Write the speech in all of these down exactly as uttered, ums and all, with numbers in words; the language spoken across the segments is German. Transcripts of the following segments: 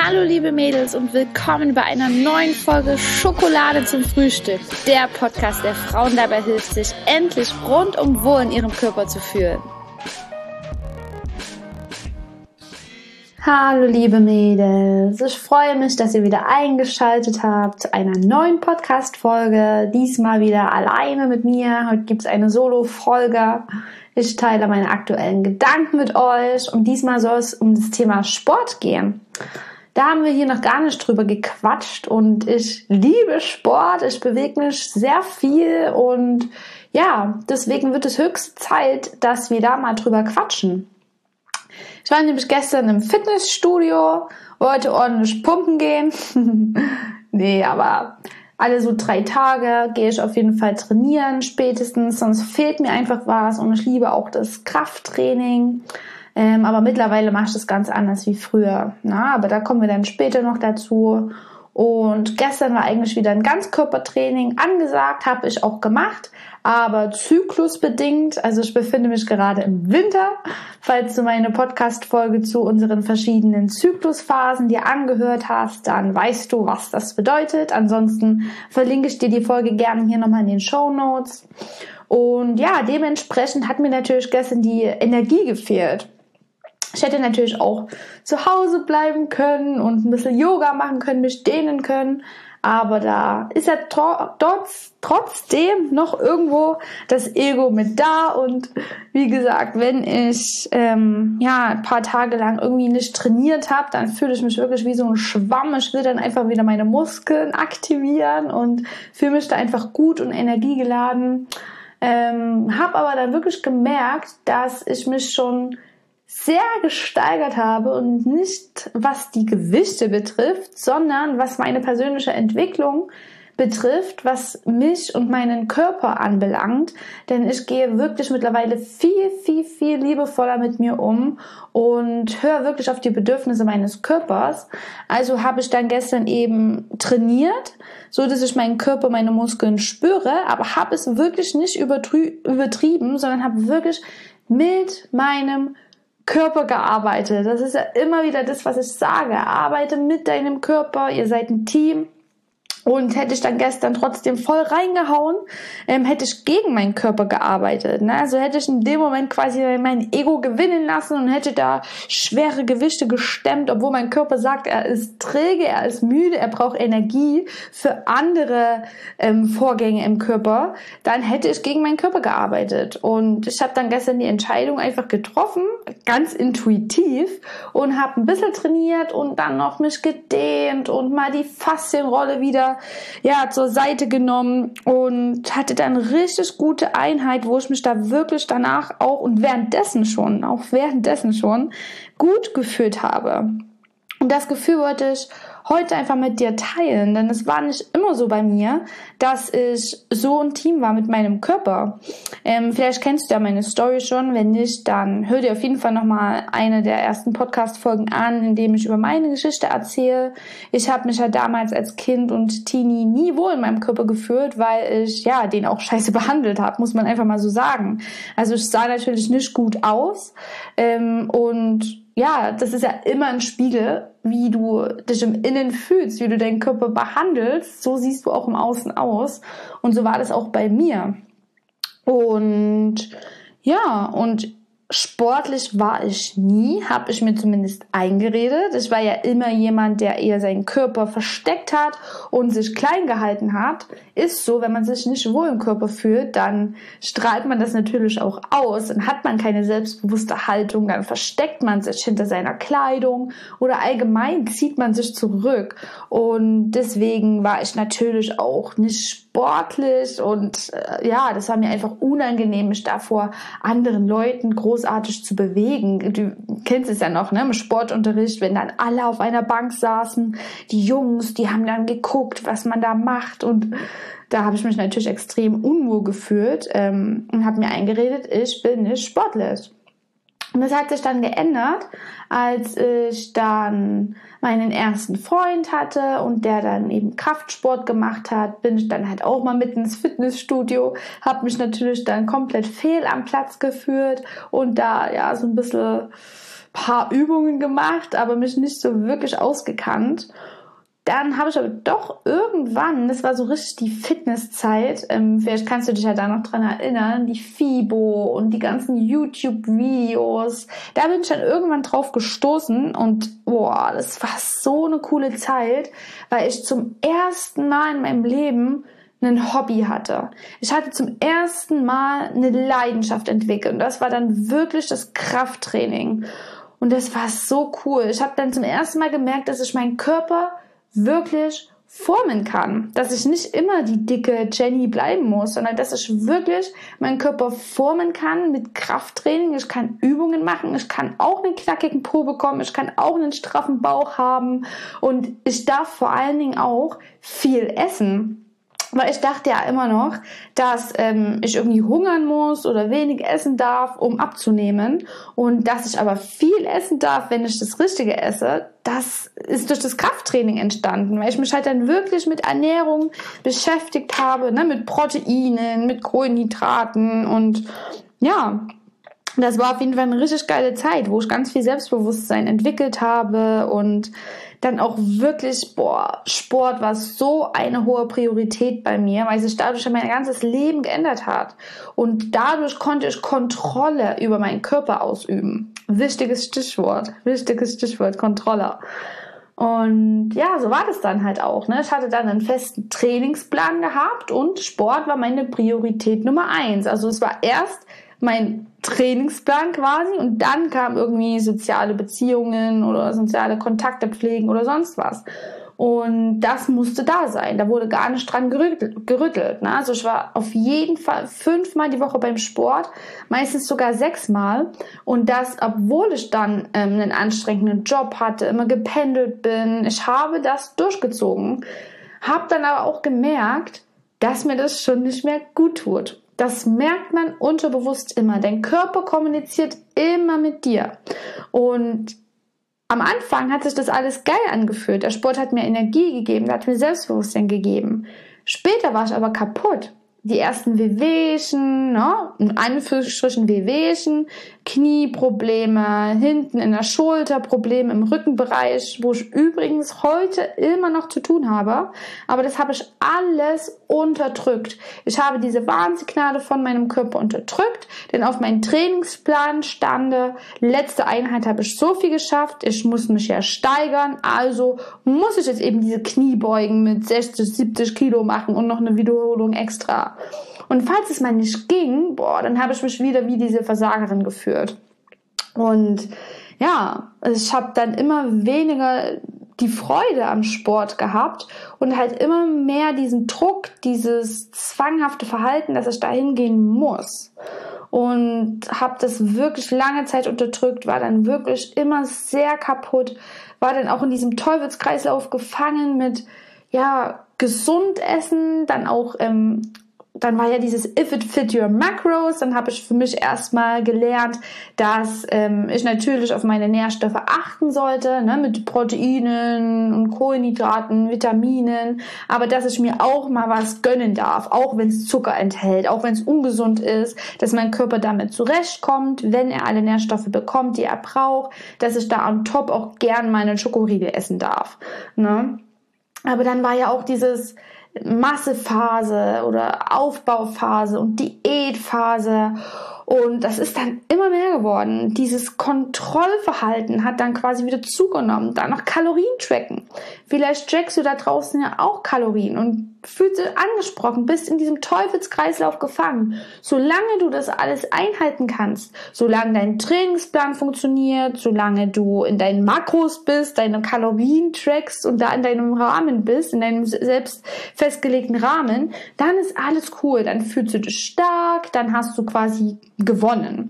Hallo liebe Mädels und willkommen bei einer neuen Folge Schokolade zum Frühstück. Der Podcast, der Frauen dabei hilft, sich endlich rundum wohl in ihrem Körper zu fühlen. Hallo liebe Mädels, ich freue mich, dass ihr wieder eingeschaltet habt zu einer neuen Podcast-Folge. Diesmal wieder alleine mit mir. Heute gibt es eine Solo-Folge. Ich teile meine aktuellen Gedanken mit euch und diesmal soll es um das Thema Sport gehen. Da haben wir hier noch gar nicht drüber gequatscht und ich liebe Sport, ich bewege mich sehr viel und ja, deswegen wird es höchste Zeit, dass wir da mal drüber quatschen. Ich war nämlich gestern im Fitnessstudio, wollte ordentlich pumpen gehen. nee, aber alle so drei Tage gehe ich auf jeden Fall trainieren, spätestens, sonst fehlt mir einfach was und ich liebe auch das Krafttraining. Ähm, aber mittlerweile mache ich das ganz anders wie früher. Na, aber da kommen wir dann später noch dazu. Und gestern war eigentlich wieder ein Ganzkörpertraining angesagt, habe ich auch gemacht, aber zyklusbedingt. Also ich befinde mich gerade im Winter. Falls du meine Podcast-Folge zu unseren verschiedenen Zyklusphasen dir angehört hast, dann weißt du, was das bedeutet. Ansonsten verlinke ich dir die Folge gerne hier nochmal in den Shownotes. Und ja, dementsprechend hat mir natürlich gestern die Energie gefehlt. Ich hätte natürlich auch zu Hause bleiben können und ein bisschen Yoga machen können, mich dehnen können. Aber da ist ja tro- trotz, trotzdem noch irgendwo das Ego mit da. Und wie gesagt, wenn ich ähm, ja ein paar Tage lang irgendwie nicht trainiert habe, dann fühle ich mich wirklich wie so ein Schwamm. Ich will dann einfach wieder meine Muskeln aktivieren und fühle mich da einfach gut und energiegeladen. Ähm, habe aber dann wirklich gemerkt, dass ich mich schon sehr gesteigert habe und nicht was die Gewichte betrifft, sondern was meine persönliche Entwicklung betrifft, was mich und meinen Körper anbelangt, denn ich gehe wirklich mittlerweile viel, viel, viel liebevoller mit mir um und höre wirklich auf die Bedürfnisse meines Körpers. Also habe ich dann gestern eben trainiert, so dass ich meinen Körper, meine Muskeln spüre, aber habe es wirklich nicht übertrü- übertrieben, sondern habe wirklich mit meinem Körper gearbeitet. Das ist ja immer wieder das, was ich sage. Arbeite mit deinem Körper, ihr seid ein Team. Und hätte ich dann gestern trotzdem voll reingehauen, ähm, hätte ich gegen meinen Körper gearbeitet. Ne? Also hätte ich in dem Moment quasi mein Ego gewinnen lassen und hätte da schwere Gewichte gestemmt, obwohl mein Körper sagt, er ist träge, er ist müde, er braucht Energie für andere ähm, Vorgänge im Körper. Dann hätte ich gegen meinen Körper gearbeitet. Und ich habe dann gestern die Entscheidung einfach getroffen, ganz intuitiv, und habe ein bisschen trainiert und dann noch mich gedehnt und mal die Faszienrolle wieder ja, zur Seite genommen und hatte dann richtig gute Einheit, wo ich mich da wirklich danach auch und währenddessen schon, auch währenddessen schon gut gefühlt habe. Und das Gefühl wollte ich heute einfach mit dir teilen, denn es war nicht immer so bei mir, dass ich so ein Team war mit meinem Körper. Ähm, vielleicht kennst du ja meine Story schon, wenn nicht, dann hör dir auf jeden Fall nochmal eine der ersten Podcast-Folgen an, in dem ich über meine Geschichte erzähle. Ich habe mich ja damals als Kind und Teenie nie wohl in meinem Körper gefühlt, weil ich ja den auch scheiße behandelt habe, muss man einfach mal so sagen. Also ich sah natürlich nicht gut aus ähm, und ja, das ist ja immer ein Spiegel, wie du dich im Innen fühlst, wie du deinen Körper behandelst, so siehst du auch im Außen aus. Und so war das auch bei mir. Und ja, und sportlich war ich nie, habe ich mir zumindest eingeredet. Ich war ja immer jemand, der eher seinen Körper versteckt hat und sich klein gehalten hat. Ist so, wenn man sich nicht wohl im Körper fühlt, dann strahlt man das natürlich auch aus. Dann hat man keine selbstbewusste Haltung, dann versteckt man sich hinter seiner Kleidung oder allgemein zieht man sich zurück. Und deswegen war ich natürlich auch nicht sportlich und äh, ja, das war mir einfach unangenehm, mich da vor anderen Leuten großartig zu bewegen. Du kennst es ja noch, ne, im Sportunterricht, wenn dann alle auf einer Bank saßen, die Jungs, die haben dann geguckt, was man da macht, und da habe ich mich natürlich extrem unwohl gefühlt ähm, und habe mir eingeredet, ich bin nicht sportlich. Und das hat sich dann geändert, als ich dann meinen ersten Freund hatte und der dann eben Kraftsport gemacht hat, bin ich dann halt auch mal mit ins Fitnessstudio, habe mich natürlich dann komplett fehl am Platz gefühlt und da ja so ein bisschen paar Übungen gemacht, aber mich nicht so wirklich ausgekannt. Dann habe ich aber doch irgendwann, das war so richtig die Fitnesszeit, ähm, vielleicht kannst du dich ja da noch dran erinnern, die FIBO und die ganzen YouTube-Videos, da bin ich dann irgendwann drauf gestoßen und boah, das war so eine coole Zeit, weil ich zum ersten Mal in meinem Leben ein Hobby hatte. Ich hatte zum ersten Mal eine Leidenschaft entwickelt und das war dann wirklich das Krafttraining und das war so cool. Ich habe dann zum ersten Mal gemerkt, dass ich meinen Körper wirklich formen kann, dass ich nicht immer die dicke Jenny bleiben muss, sondern dass ich wirklich meinen Körper formen kann mit Krafttraining. Ich kann Übungen machen, ich kann auch einen knackigen Po bekommen, ich kann auch einen straffen Bauch haben und ich darf vor allen Dingen auch viel essen. Weil ich dachte ja immer noch, dass ähm, ich irgendwie hungern muss oder wenig essen darf, um abzunehmen. Und dass ich aber viel essen darf, wenn ich das Richtige esse, das ist durch das Krafttraining entstanden. Weil ich mich halt dann wirklich mit Ernährung beschäftigt habe, ne, mit Proteinen, mit Kohlenhydraten und ja, das war auf jeden Fall eine richtig geile Zeit, wo ich ganz viel Selbstbewusstsein entwickelt habe und dann auch wirklich, boah, Sport war so eine hohe Priorität bei mir, weil sich dadurch mein ganzes Leben geändert hat. Und dadurch konnte ich Kontrolle über meinen Körper ausüben. Wichtiges Stichwort, wichtiges Stichwort, Kontrolle. Und ja, so war das dann halt auch. Ne? Ich hatte dann einen festen Trainingsplan gehabt und Sport war meine Priorität Nummer eins. Also es war erst mein Trainingsplan quasi und dann kamen irgendwie soziale Beziehungen oder soziale Kontakte pflegen oder sonst was. Und das musste da sein. Da wurde gar nicht dran gerüttelt. gerüttelt ne? Also ich war auf jeden Fall fünfmal die Woche beim Sport, meistens sogar sechsmal. Und das, obwohl ich dann ähm, einen anstrengenden Job hatte, immer gependelt bin. Ich habe das durchgezogen, habe dann aber auch gemerkt, dass mir das schon nicht mehr gut tut. Das merkt man unterbewusst immer. Dein Körper kommuniziert immer mit dir. Und am Anfang hat sich das alles geil angefühlt. Der Sport hat mir Energie gegeben, der hat mir Selbstbewusstsein gegeben. Später war ich aber kaputt. Die ersten Wehwehchen, ne? In Anführungsstrichen Wehwehchen, Knieprobleme, hinten in der Schulter Probleme im Rückenbereich, wo ich übrigens heute immer noch zu tun habe. Aber das habe ich alles unterdrückt. Ich habe diese Warnsignale von meinem Körper unterdrückt, denn auf meinen Trainingsplan stande, letzte Einheit habe ich so viel geschafft, ich muss mich ja steigern, also muss ich jetzt eben diese Kniebeugen mit sechzig, siebzig Kilo machen und noch eine Wiederholung extra. Und falls es mal nicht ging, boah, dann habe ich mich wieder wie diese Versagerin gefühlt. Und ja, ich habe dann immer weniger die Freude am Sport gehabt und halt immer mehr diesen Druck, dieses zwanghafte Verhalten, dass ich da hingehen muss. Und habe das wirklich lange Zeit unterdrückt, war dann wirklich immer sehr kaputt, war dann auch in diesem Teufelskreislauf gefangen mit, ja, gesund essen, dann auch ähm, dann war ja dieses If it fit your macros, dann habe ich für mich erstmal gelernt, dass ähm, ich natürlich auf meine Nährstoffe achten sollte, ne, mit Proteinen und Kohlenhydraten, Vitaminen, aber dass ich mir auch mal was gönnen darf, auch wenn es Zucker enthält, auch wenn es ungesund ist, dass mein Körper damit zurechtkommt, wenn er alle Nährstoffe bekommt, die er braucht, dass ich da on top auch gern meine Schokoriegel essen darf. Ne? Aber dann war ja auch dieses Massephase oder Aufbauphase und Diätphase und das ist dann immer mehr geworden. Dieses Kontrollverhalten hat dann quasi wieder zugenommen. Dann noch Kalorien tracken. Vielleicht trackst du da draußen ja auch Kalorien und fühlst dich angesprochen, bist in diesem Teufelskreislauf gefangen. Solange du das alles einhalten kannst, solange dein Trainingsplan funktioniert, solange du in deinen Makros bist, deine Kalorien trackst und da in deinem Rahmen bist, in deinem selbst festgelegten Rahmen, dann ist alles cool. Dann fühlst du dich stark, dann hast du quasi gewonnen.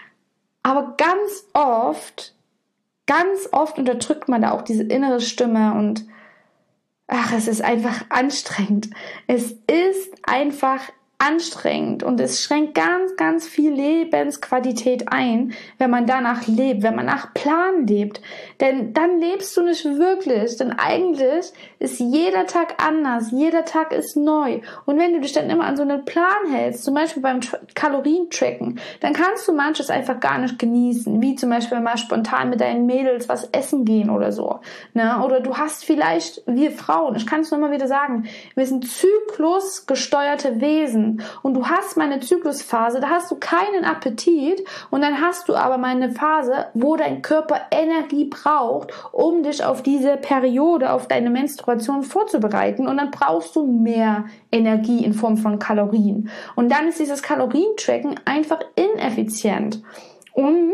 Aber ganz oft, ganz oft unterdrückt man da auch diese innere Stimme und ach, es ist einfach anstrengend. Es ist einfach anstrengend und es schränkt ganz, ganz viel Lebensqualität ein, wenn man danach lebt, wenn man nach Plan lebt. Denn dann lebst du nicht wirklich, denn eigentlich ist jeder Tag anders, jeder Tag ist neu. Und wenn du dich dann immer an so einen Plan hältst, zum Beispiel beim Kalorientracken, dann kannst du manches einfach gar nicht genießen, wie zum Beispiel mal spontan mit deinen Mädels was essen gehen oder so. Ne? Oder du hast vielleicht, wir Frauen, ich kann es nur mal wieder sagen, wir sind zyklusgesteuerte Wesen. Und du hast mal eine Zyklusphase, da hast du keinen Appetit und dann hast du aber mal eine Phase, wo dein Körper Energie braucht, um dich auf diese Periode, auf deine Menstruation vorzubereiten und dann brauchst du mehr Energie in Form von Kalorien. Und dann ist dieses Kalorientracken einfach ineffizient und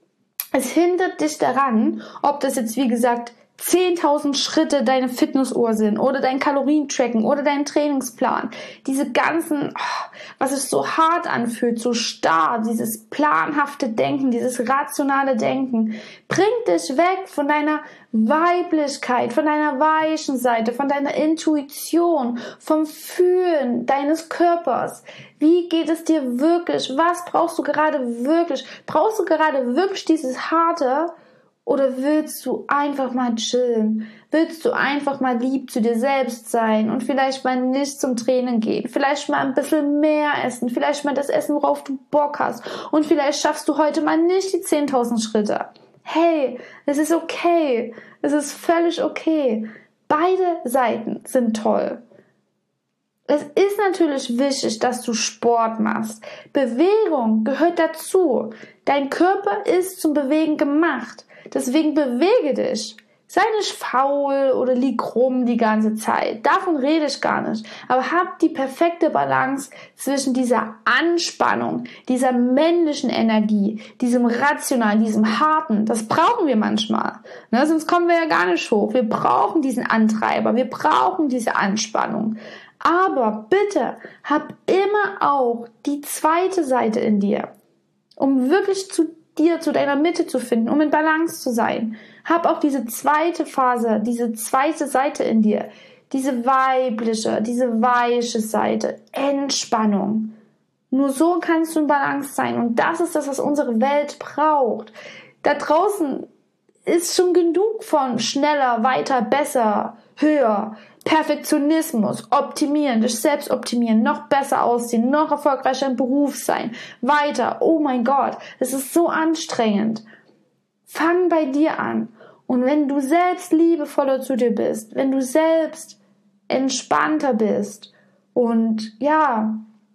es hindert dich daran, ob das jetzt wie gesagt zehntausend Schritte deine Fitnessuhr sind oder dein Kalorientracken oder dein Trainingsplan. Diese ganzen, oh, was es so hart anfühlt, so starr, dieses planhafte Denken, dieses rationale Denken, bringt dich weg von deiner Weiblichkeit, von deiner weichen Seite, von deiner Intuition, vom Fühlen deines Körpers. Wie geht es dir wirklich? Was brauchst du gerade wirklich? Brauchst du gerade wirklich dieses harte? Oder willst du einfach mal chillen? Willst du einfach mal lieb zu dir selbst sein und vielleicht mal nicht zum Training gehen? Vielleicht mal ein bisschen mehr essen? Vielleicht mal das Essen, worauf du Bock hast? Und vielleicht schaffst du heute mal nicht die zehntausend Schritte. Hey, es ist okay. Es ist völlig okay. Beide Seiten sind toll. Es ist natürlich wichtig, dass du Sport machst. Bewegung gehört dazu. Dein Körper ist zum Bewegen gemacht. Deswegen bewege dich. Sei nicht faul oder lieg rum die ganze Zeit. Davon rede ich gar nicht. Aber hab die perfekte Balance zwischen dieser Anspannung, dieser männlichen Energie, diesem rationalen, diesem harten. Das brauchen wir manchmal. Ne? Sonst kommen wir ja gar nicht hoch. Wir brauchen diesen Antreiber. Wir brauchen diese Anspannung. Aber bitte, hab immer auch die zweite Seite in dir, um wirklich zu dir, zu deiner Mitte zu finden, um in Balance zu sein. Hab auch diese zweite Phase, diese zweite Seite in dir, diese weibliche, diese weiche Seite, Entspannung. Nur so kannst du in Balance sein und das ist das, was unsere Welt braucht. Da draußen ist schon genug von schneller, weiter, besser, höher, Perfektionismus, optimieren, dich selbst optimieren, noch besser aussehen, noch erfolgreicher im Beruf sein, weiter, oh mein Gott, es ist so anstrengend. Fang bei dir an und wenn du selbst liebevoller zu dir bist, wenn du selbst entspannter bist und ja,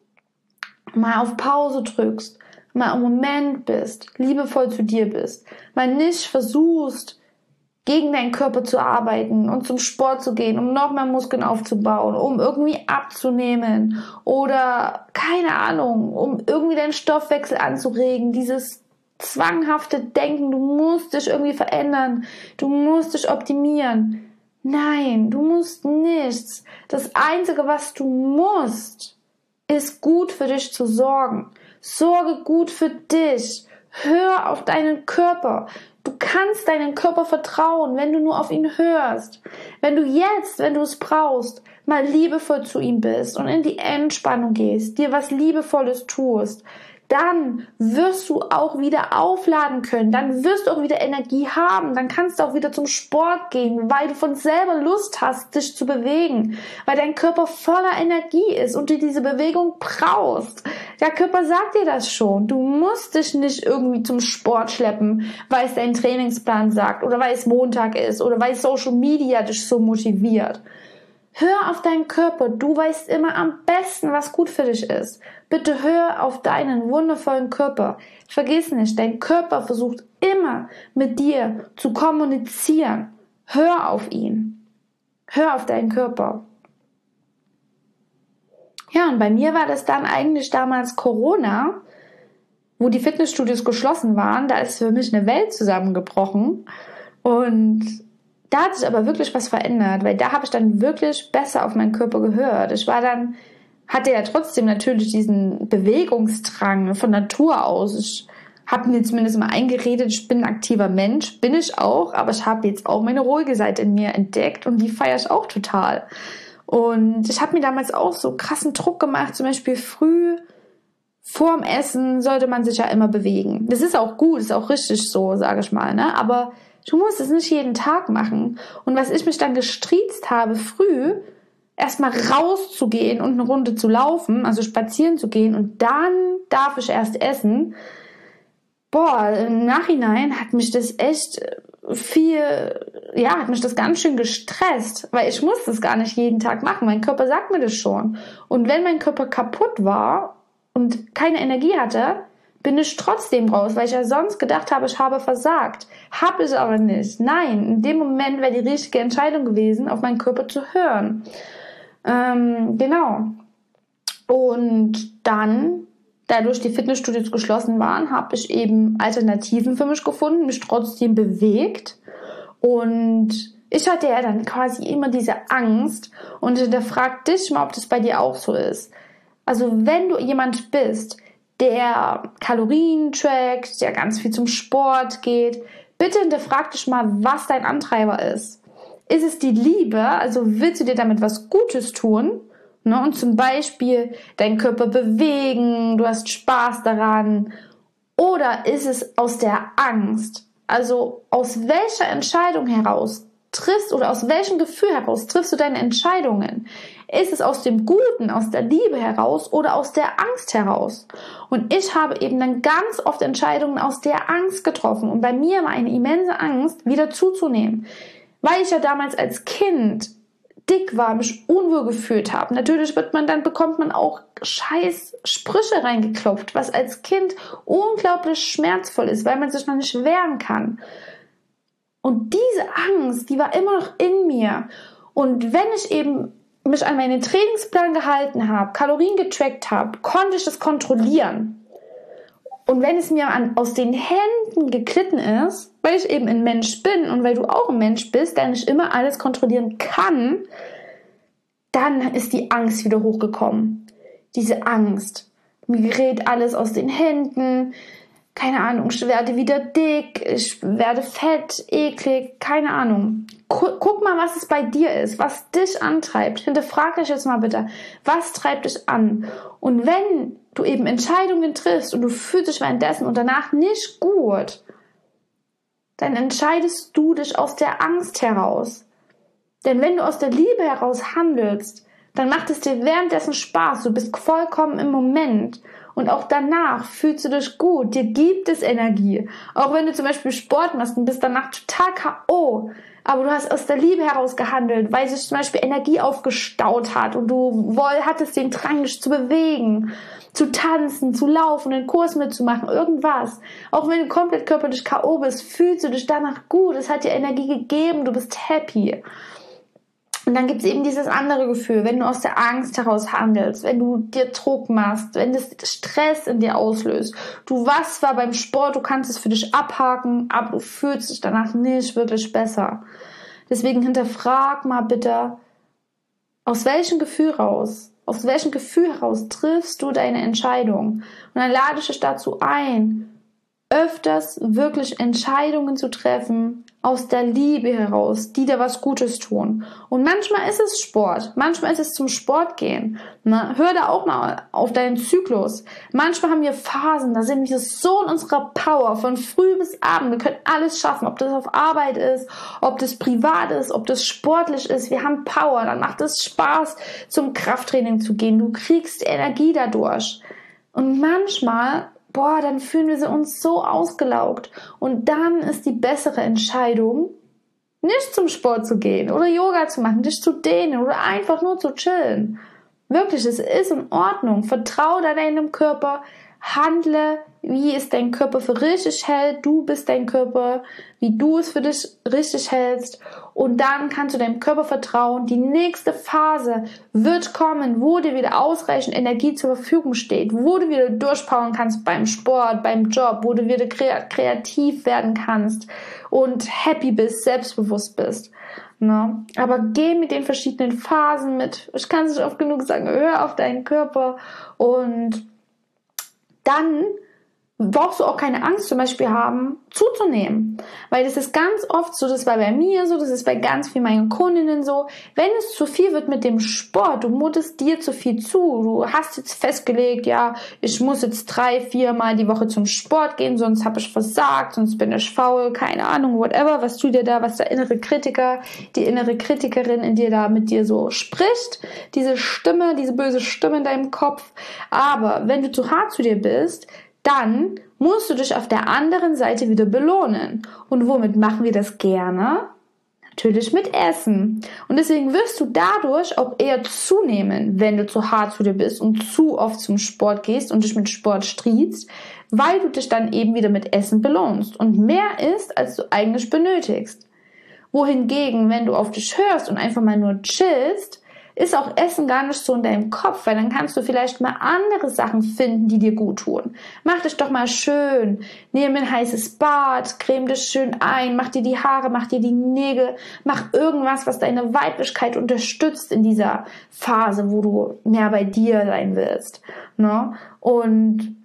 mal auf Pause drückst, mal im Moment bist, liebevoll zu dir bist, mal nicht versuchst, gegen deinen Körper zu arbeiten und zum Sport zu gehen, um noch mehr Muskeln aufzubauen, um irgendwie abzunehmen oder, keine Ahnung, um irgendwie deinen Stoffwechsel anzuregen, dieses zwanghafte Denken, du musst dich irgendwie verändern, du musst dich optimieren. Nein, du musst nichts. Das Einzige, was du musst, ist gut für dich zu sorgen. Sorge gut für dich. Hör auf deinen Körper. Du kannst deinem Körper vertrauen, wenn du nur auf ihn hörst. Wenn du jetzt, wenn du es brauchst, mal liebevoll zu ihm bist und in die Entspannung gehst, dir was Liebevolles tust, dann wirst du auch wieder aufladen können, dann wirst du auch wieder Energie haben, dann kannst du auch wieder zum Sport gehen, weil du von selber Lust hast, dich zu bewegen, weil dein Körper voller Energie ist und du diese Bewegung brauchst. Der Körper sagt dir das schon, du musst dich nicht irgendwie zum Sport schleppen, weil es dein Trainingsplan sagt oder weil es Montag ist oder weil Social Media dich so motiviert. Hör auf deinen Körper, du weißt immer am besten, was gut für dich ist. Bitte hör auf deinen wundervollen Körper. Vergiss nicht, dein Körper versucht immer mit dir zu kommunizieren. Hör auf ihn. Hör auf deinen Körper. Ja, und bei mir war das dann eigentlich damals Corona, wo die Fitnessstudios geschlossen waren. Da ist für mich eine Welt zusammengebrochen und da hat sich aber wirklich was verändert, weil da habe ich dann wirklich besser auf meinen Körper gehört. Ich war dann, hatte ja trotzdem natürlich diesen Bewegungsdrang von Natur aus. Ich habe mir zumindest immer eingeredet, ich bin ein aktiver Mensch, bin ich auch, aber ich habe jetzt auch meine ruhige Seite in mir entdeckt und die feiere ich auch total. Und ich habe mir damals auch so krassen Druck gemacht, zum Beispiel früh vorm Essen sollte man sich ja immer bewegen. Das ist auch gut, ist auch richtig so, sage ich mal, ne? Aber du musst es nicht jeden Tag machen. Und was ich mich dann gestriezt habe, früh erstmal rauszugehen und eine Runde zu laufen, also spazieren zu gehen und dann darf ich erst essen. Boah, im Nachhinein hat mich das echt viel, ja, hat mich das ganz schön gestresst, weil ich muss das gar nicht jeden Tag machen. Mein Körper sagt mir das schon. Und wenn mein Körper kaputt war und keine Energie hatte, bin ich trotzdem raus, weil ich ja sonst gedacht habe, ich habe versagt. Habe ich aber nicht. Nein, in dem Moment wäre die richtige Entscheidung gewesen, auf meinen Körper zu hören. Ähm, genau. Und dann, dadurch die Fitnessstudios geschlossen waren, habe ich eben Alternativen für mich gefunden, mich trotzdem bewegt. Und ich hatte ja dann quasi immer diese Angst und hinterfrag dich mal, ob das bei dir auch so ist. Also wenn du jemand bist, der Kalorien trackt, der ganz viel zum Sport geht, bitte hinterfrag dich mal, was dein Antreiber ist. Ist es die Liebe, also willst du dir damit was Gutes tun? Ne? Und zum Beispiel deinen Körper bewegen, du hast Spaß daran. Oder ist es aus der Angst? Also aus welcher Entscheidung heraus triffst oder aus welchem Gefühl heraus triffst du deine Entscheidungen? Ist es aus dem Guten, aus der Liebe heraus oder aus der Angst heraus? Und ich habe eben dann ganz oft Entscheidungen aus der Angst getroffen. Und bei mir war eine immense Angst, wieder zuzunehmen. Weil ich ja damals als Kind dick war, mich unwohl gefühlt habe. Natürlich wird man dann, bekommt man auch scheiß Sprüche reingeklopft, was als Kind unglaublich schmerzvoll ist, weil man sich noch nicht wehren kann. Und diese Angst, die war immer noch in mir. Und wenn ich eben mich an meinen Trainingsplan gehalten habe, Kalorien getrackt habe, konnte ich das kontrollieren. Und wenn es mir an, aus den Händen geglitten ist, weil ich eben ein Mensch bin und weil du auch ein Mensch bist, der nicht immer alles kontrollieren kann, dann ist die Angst wieder hochgekommen. Diese Angst. Mir gerät alles aus den Händen. Keine Ahnung, ich werde wieder dick, ich werde fett, eklig, keine Ahnung. Guck mal, was es bei dir ist, was dich antreibt. Hinterfrag dich jetzt mal bitte, was treibt dich an? Und wenn du eben Entscheidungen triffst und du fühlst dich währenddessen und danach nicht gut, dann entscheidest du dich aus der Angst heraus. Denn wenn du aus der Liebe heraus handelst, dann macht es dir währenddessen Spaß, du bist vollkommen im Moment. Und auch danach fühlst du dich gut, dir gibt es Energie. Auch wenn du zum Beispiel Sport machst und bist danach total K O, aber du hast aus der Liebe heraus gehandelt, weil sich zum Beispiel Energie aufgestaut hat und du woll, hattest den Drang, dich zu bewegen, zu tanzen, zu laufen, einen Kurs mitzumachen, irgendwas. Auch wenn du komplett körperlich K O bist, fühlst du dich danach gut, es hat dir Energie gegeben, du bist happy. Und dann gibt es eben dieses andere Gefühl, wenn du aus der Angst heraus handelst, wenn du dir Druck machst, wenn das Stress in dir auslöst. Du was war beim Sport, du kannst es für dich abhaken, aber du fühlst dich danach nicht wirklich besser. Deswegen hinterfrag mal bitte, aus welchem Gefühl raus, aus welchem Gefühl heraus triffst du deine Entscheidung? Und dann lade ich dich dazu ein, öfters wirklich Entscheidungen zu treffen aus der Liebe heraus, die dir was Gutes tun. Und manchmal ist es Sport, manchmal ist es zum Sport gehen. Na, hör da auch mal auf deinen Zyklus. Manchmal haben wir Phasen, da sind wir so in unserer Power, von früh bis abend. Wir können alles schaffen, ob das auf Arbeit ist, ob das privat ist, ob das sportlich ist. Wir haben Power, dann macht es Spaß, zum Krafttraining zu gehen. Du kriegst Energie dadurch. Und manchmal boah, dann fühlen wir uns so ausgelaugt. Und dann ist die bessere Entscheidung, nicht zum Sport zu gehen oder Yoga zu machen, dich zu dehnen oder einfach nur zu chillen. Wirklich, es ist in Ordnung. Vertraue deinem Körper, handle, wie es dein Körper für richtig hält. Du bist dein Körper, wie du es für dich richtig hältst. Und dann kannst du deinem Körper vertrauen. Die nächste Phase wird kommen, wo dir wieder ausreichend Energie zur Verfügung steht, wo du wieder durchpowern kannst beim Sport, beim Job, wo du wieder kreativ werden kannst und happy bist, selbstbewusst bist. Ne? Aber geh mit den verschiedenen Phasen mit. Ich kann es nicht oft genug sagen, hör auf deinen Körper und dann brauchst du auch keine Angst zum Beispiel haben, zuzunehmen. Weil das ist ganz oft so, das war bei mir so, das ist bei ganz vielen meinen Kundinnen so, wenn es zu viel wird mit dem Sport, du mutest dir zu viel zu, du hast jetzt festgelegt, ja, ich muss jetzt drei, vier Mal die Woche zum Sport gehen, sonst habe ich versagt, sonst bin ich faul, keine Ahnung, whatever, was du dir da, was der innere Kritiker, die innere Kritikerin in dir da mit dir so spricht, diese Stimme, diese böse Stimme in deinem Kopf. Aber wenn du zu hart zu dir bist, dann musst du dich auf der anderen Seite wieder belohnen. Und womit machen wir das gerne? Natürlich mit Essen. Und deswegen wirst du dadurch auch eher zunehmen, wenn du zu hart zu dir bist und zu oft zum Sport gehst und dich mit Sport striebst, weil du dich dann eben wieder mit Essen belohnst und mehr isst, als du eigentlich benötigst. Wohingegen, wenn du auf dich hörst und einfach mal nur chillst, ist auch Essen gar nicht so in deinem Kopf, weil dann kannst du vielleicht mal andere Sachen finden, die dir gut tun. Mach dich doch mal schön, nimm ein heißes Bad, creme dich schön ein, mach dir die Haare, mach dir die Nägel, mach irgendwas, was deine Weiblichkeit unterstützt in dieser Phase, wo du mehr bei dir sein willst. Ne? Und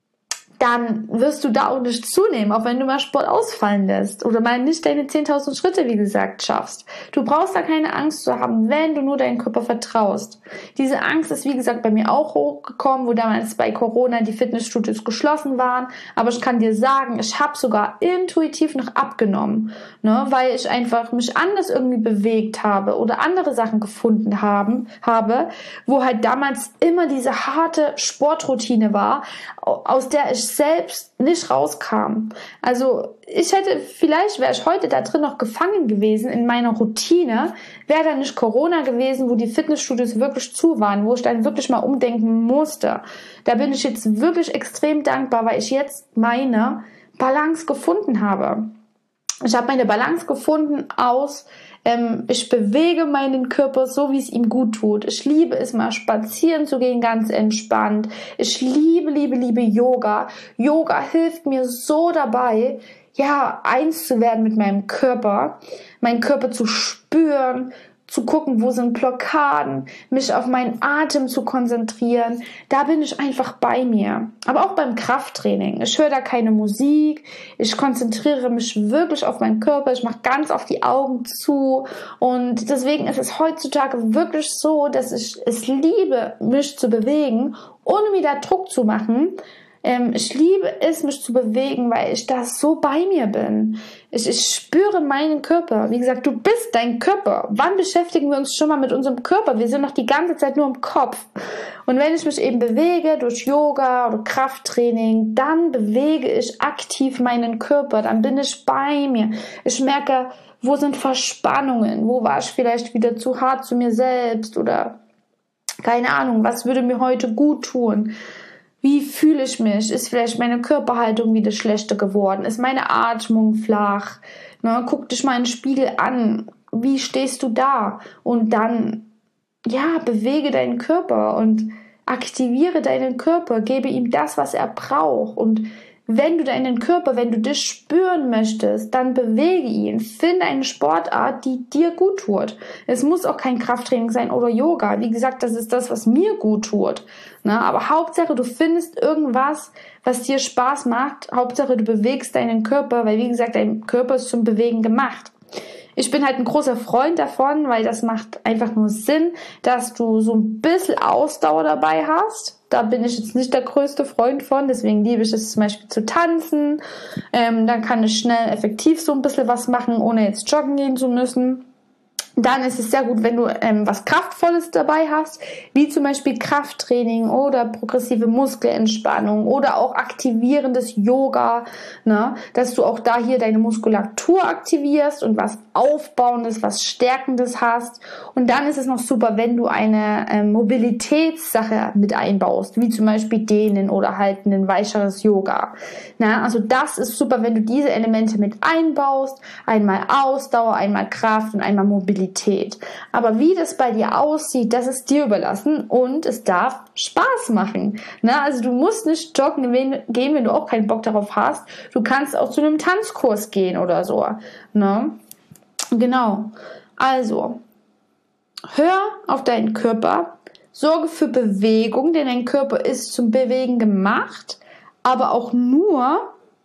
dann wirst du da auch nicht zunehmen, auch wenn du mal Sport ausfallen lässt oder mal nicht deine zehntausend Schritte, wie gesagt, schaffst. Du brauchst da keine Angst zu haben, wenn du nur deinem Körper vertraust. Diese Angst ist, wie gesagt, bei mir auch hochgekommen, wo damals bei Corona die Fitnessstudios geschlossen waren. Aber ich kann dir sagen, ich habe sogar intuitiv noch abgenommen, ne, weil ich einfach mich anders irgendwie bewegt habe oder andere Sachen gefunden haben, habe, wo halt damals immer diese harte Sportroutine war, aus der ich selbst nicht rauskam. Also ich hätte, vielleicht wäre ich heute da drin noch gefangen gewesen in meiner Routine, wäre da nicht Corona gewesen, wo die Fitnessstudios wirklich zu waren, wo ich dann wirklich mal umdenken musste. Da bin ich jetzt wirklich extrem dankbar, weil ich jetzt meine Balance gefunden habe. Ich habe meine Balance gefunden aus, ähm, ich bewege meinen Körper so, wie es ihm gut tut. Ich liebe es mal spazieren zu gehen, ganz entspannt. Ich liebe, liebe, liebe Yoga. Yoga hilft mir so dabei, ja, eins zu werden mit meinem Körper, meinen Körper zu spüren, zu gucken, wo sind Blockaden, mich auf meinen Atem zu konzentrieren. Da bin ich einfach bei mir. Aber auch beim Krafttraining. Ich höre da keine Musik. Ich konzentriere mich wirklich auf meinen Körper. Ich mache ganz oft die Augen zu. Und deswegen ist es heutzutage wirklich so, dass ich es liebe, mich zu bewegen, ohne mir da Druck zu machen. Ähm, ich liebe es, mich zu bewegen, weil ich da so bei mir bin. Ich, ich spüre meinen Körper. Wie gesagt, du bist dein Körper. Wann beschäftigen wir uns schon mal mit unserem Körper? Wir sind noch die ganze Zeit nur im Kopf. Und wenn ich mich eben bewege durch Yoga oder Krafttraining, dann bewege ich aktiv meinen Körper. Dann bin ich bei mir. Ich merke, wo sind Verspannungen? Wo war ich vielleicht wieder zu hart zu mir selbst? Oder keine Ahnung, was würde mir heute gut tun? Wie fühle ich mich? Ist vielleicht meine Körperhaltung wieder schlechter geworden? Ist meine Atmung flach? Ne, guck dich mal in den Spiegel an. Wie stehst du da? Und dann, ja, bewege deinen Körper und aktiviere deinen Körper. Gebe ihm das, was er braucht. Und wenn du deinen Körper, wenn du dich spüren möchtest, dann bewege ihn. Finde eine Sportart, die dir gut tut. Es muss auch kein Krafttraining sein oder Yoga. Wie gesagt, das ist das, was mir gut tut. Ne? Aber Hauptsache, du findest irgendwas, was dir Spaß macht. Hauptsache, du bewegst deinen Körper, weil wie gesagt, dein Körper ist zum Bewegen gemacht. Ich bin halt ein großer Freund davon, weil das macht einfach nur Sinn, dass du so ein bisschen Ausdauer dabei hast. Da bin ich jetzt nicht der größte Freund von, deswegen liebe ich es zum Beispiel zu tanzen. Ähm, dann kann ich schnell effektiv so ein bisschen was machen, ohne jetzt joggen gehen zu müssen. Dann ist es sehr gut, wenn du ähm, was Kraftvolles dabei hast, wie zum Beispiel Krafttraining oder progressive Muskelentspannung oder auch aktivierendes Yoga, ne? Dass du auch da hier deine Muskulatur aktivierst und was Aufbauendes, was Stärkendes hast. Und dann ist es noch super, wenn du eine ähm, Mobilitätssache mit einbaust, wie zum Beispiel Dehnen oder halt ein weicheres Yoga. Na, also das ist super, wenn du diese Elemente mit einbaust. Einmal Ausdauer, einmal Kraft und einmal Mobilität. Aber wie das bei dir aussieht, das ist dir überlassen und es darf Spaß machen. Na, also du musst nicht joggen gehen, wenn du auch keinen Bock darauf hast. Du kannst auch zu einem Tanzkurs gehen oder so. Ne? Genau. Also, hör auf deinen Körper, sorge für Bewegung, denn dein Körper ist zum Bewegen gemacht. aber auch nur,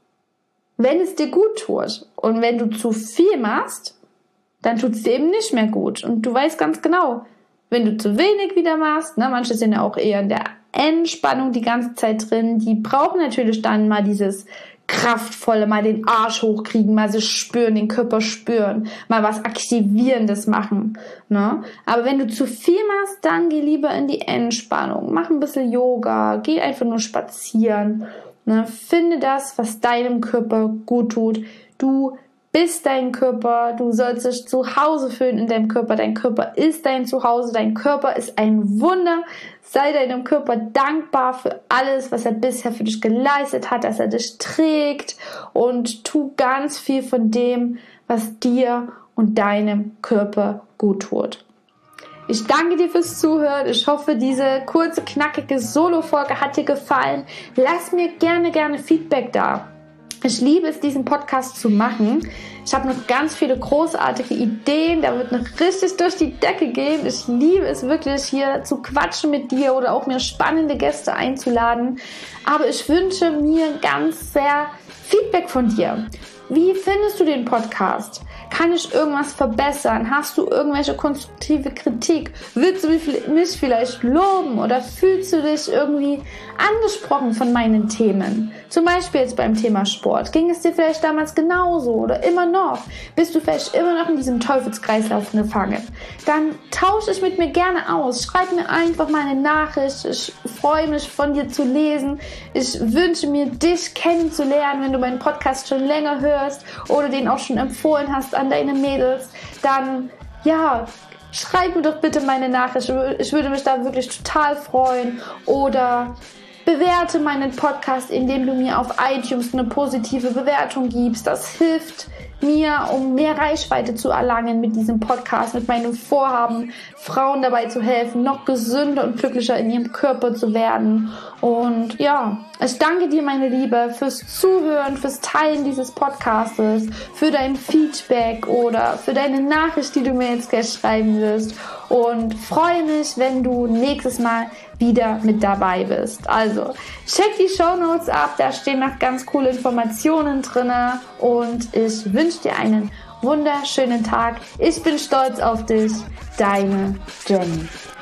wenn es dir gut tut. Und wenn du zu viel machst, dann tut es dir eben nicht mehr gut. Und du weißt ganz genau, wenn du zu wenig wieder machst, ne, manche sind ja auch eher in der Entspannung die ganze Zeit drin, die brauchen natürlich dann mal dieses kraftvolle, mal den Arsch hochkriegen, mal sich spüren, den Körper spüren, mal was Aktivierendes machen. Ne? Aber wenn du zu viel machst, dann geh lieber in die Entspannung, mach ein bisschen Yoga, geh einfach nur spazieren. Ne? Finde das, was deinem Körper gut tut. Du bist dein Körper, du sollst dich zu Hause fühlen in deinem Körper. Dein Körper ist dein Zuhause, dein Körper ist ein Wunder. Sei deinem Körper dankbar für alles, was er bisher für dich geleistet hat, dass er dich trägt, und tu ganz viel von dem, was dir und deinem Körper gut tut. Ich danke dir fürs Zuhören. Ich hoffe, diese kurze, knackige Solo-Folge hat dir gefallen. Lass mir gerne, gerne Feedback da. Ich liebe es, diesen Podcast zu machen. Ich habe noch ganz viele großartige Ideen. Da wird noch richtig durch die Decke gehen. Ich liebe es wirklich, hier zu quatschen mit dir oder auch mir spannende Gäste einzuladen. Aber ich wünsche mir ganz sehr Feedback von dir. Wie findest du den Podcast? Kann ich irgendwas verbessern? Hast du irgendwelche konstruktive Kritik? Willst du mich vielleicht loben oder fühlst du dich irgendwie angesprochen von meinen Themen? Zum Beispiel jetzt beim Thema Sport. Ging es dir vielleicht damals genauso oder immer noch? Bist du vielleicht immer noch in diesem Teufelskreislauf gefangen? Dann tausche ich mit mir gerne aus. Schreib mir einfach mal eine Nachricht. Ich freue mich, von dir zu lesen. Ich wünsche mir, dich kennenzulernen, wenn du meinen Podcast schon länger hörst oder den auch schon empfohlen hast an deine Mädels. Dann, ja, schreib mir doch bitte meine Nachricht. Ich würde mich da wirklich total freuen. Oder bewerte meinen Podcast, indem du mir auf iTunes eine positive Bewertung gibst. Das hilft mir, um mehr Reichweite zu erlangen mit diesem Podcast, mit meinem Vorhaben, Frauen dabei zu helfen, noch gesünder und glücklicher in ihrem Körper zu werden. Und ja, ich danke dir, meine Liebe, fürs Zuhören, fürs Teilen dieses Podcastes, für dein Feedback oder für deine Nachricht, die du mir jetzt gleich schreiben wirst. Und freue mich, wenn du nächstes Mal wieder mit dabei bist. Also, check die Shownotes ab, da stehen noch ganz coole Informationen drin, und ich wünsche dir einen wunderschönen Tag. Ich bin stolz auf dich, deine Jenny.